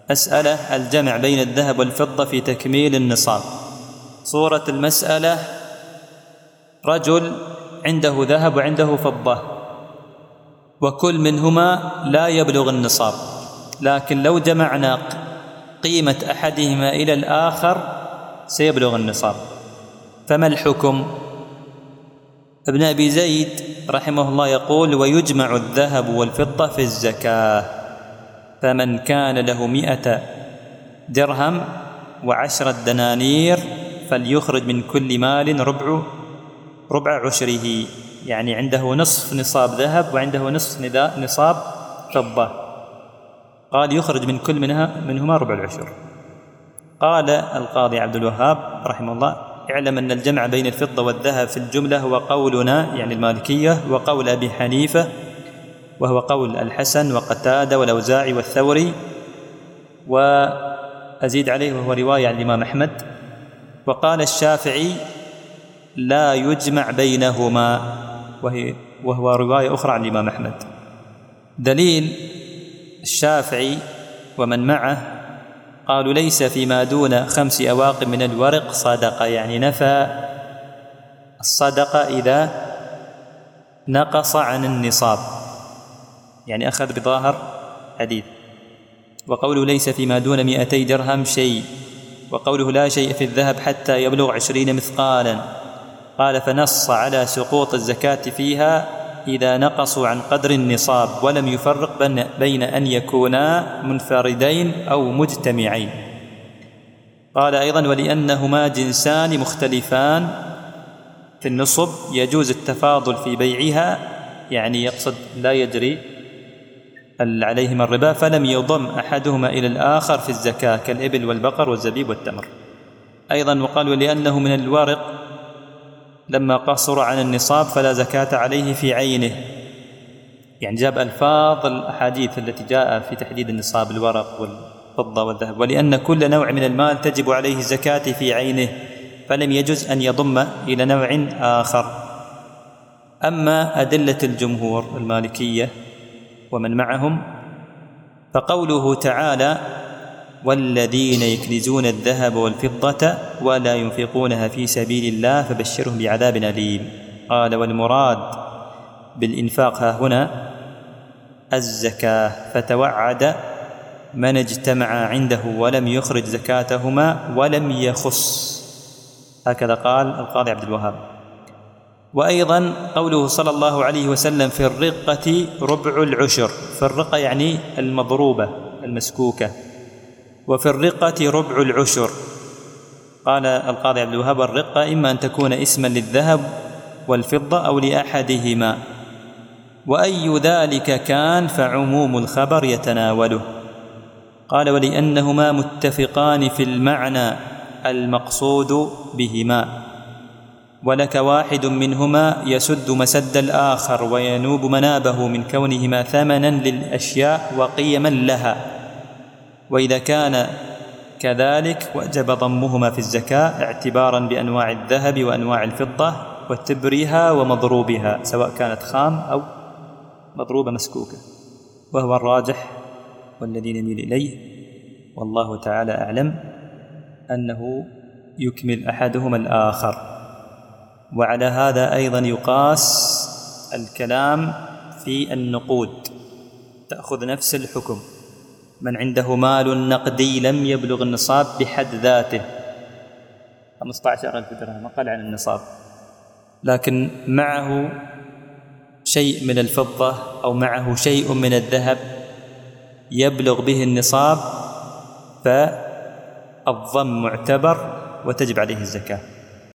مسألة الجمع بين الذهب والفضة في تكميل النصاب. صورة المسألة: رجل عنده ذهب وعنده فضة، وكل منهما لا يبلغ النصاب، لكن لو جمعنا قيمة أحدهما إلى الآخر سيبلغ النصاب، فما الحكم؟ ابن أبي زيد رحمه الله يقول: ويجمع الذهب والفضة في الزكاة، فمن كان له 100 درهم و10 دنانير فليخرج من كل مال ربع عشره، يعني عنده نصف نصاب ذهب وعنده نصف نصاب فضة، قال يخرج من كل منهما ربع العشر. قال القاضي عبد الوهاب رحمه الله: اعلم أن الجمع بين الفضة والذهب في الجملة هو قولنا يعني المالكية، وقول أبي حنيفة، وهو قول الحسن وقتادة والأوزاعي والثوري، وأزيد عليه وهو رواية عن الإمام أحمد. وقال الشافعي: لا يجمع بينهما، وهو رواية أخرى عن الإمام أحمد. دليل الشافعي ومن معه قالوا: ليس فيما دون 5 أواق من الورق صدقة، يعني نفى الصدقة إذا نقص عن النصاب، يعني أخذ بظاهر حديث. وقوله ليس فيما دون 200 درهم شيء، وقوله لا شيء في الذهب حتى يبلغ 20 مثقالا، قال: فنص على سقوط الزكاة فيها إذا نقصوا عن قدر النصاب، ولم يفرق بين أن يكونا منفردين أو مجتمعين. قال أيضا: ولأنهما جنسان مختلفان في النصب يجوز التفاضل في بيعها، يعني يقصد لا يجري عليهما الربا، فلم يضم أحدهما إلى الآخر في الزكاة كالإبل والبقر والزبيب والتمر. أيضا وقال: ولأنه من الورق لما قصر عن النصاب فلا زكاة عليه في عينه، يعني جاب ألفاظ الأحاديث التي جاء في تحديد النصاب: الورق والفضة والذهب. ولأن كل نوع من المال تجب عليه الزكاة في عينه، فلم يجوز أن يضم إلى نوع آخر. أما أدلة الجمهور المالكية ومن معهم فقوله تعالى: والذين يكنزون الذهب والفضة ولا ينفقونها في سبيل الله فبشرهم بعذاب أليم. قال: والمراد بالإنفاق ها هنا الزكاة، فتوعد من اجتمع عنده ولم يخرج زكاتهما ولم يخص، هكذا قال القاضي عبد الوهاب. وأيضا قوله صلى الله عليه وسلم: في الرقة ربع العشر، في الرقة يعني المضروبة المسكوكة، وفي الرقة ربع العشر. قال القاضي عبد الوهاب: الرقة إما أن تكون اسما للذهب والفضة أو لأحدهما، وأي ذلك كان فعموم الخبر يتناوله. قال: ولأنهما متفقان في المعنى المقصود بهما، ولك واحد منهما يسد مسد الآخر وينوب منابه من كونهما ثمنا للأشياء وقيما لها، وإذا كان كذلك وجب ضمهما في الزكاة اعتبارا بأنواع الذهب وأنواع الفضة وتبرها ومضروبها، سواء كانت خام أو مضروبة مسكوكة، وهو الراجح والذي نميل إليه والله تعالى أعلم أنه يكمل أحدهما الآخر. وعلى هذا أيضا يقاس الكلام في النقود، تأخذ نفس الحكم. من عنده مال نقدي لم يبلغ النصاب بحد ذاته 15,000 درهم، أقل عن النصاب، لكن معه شيء من الفضة أو معه شيء من الذهب يبلغ به النصاب، فالضم معتبر وتجب عليه الزكاة.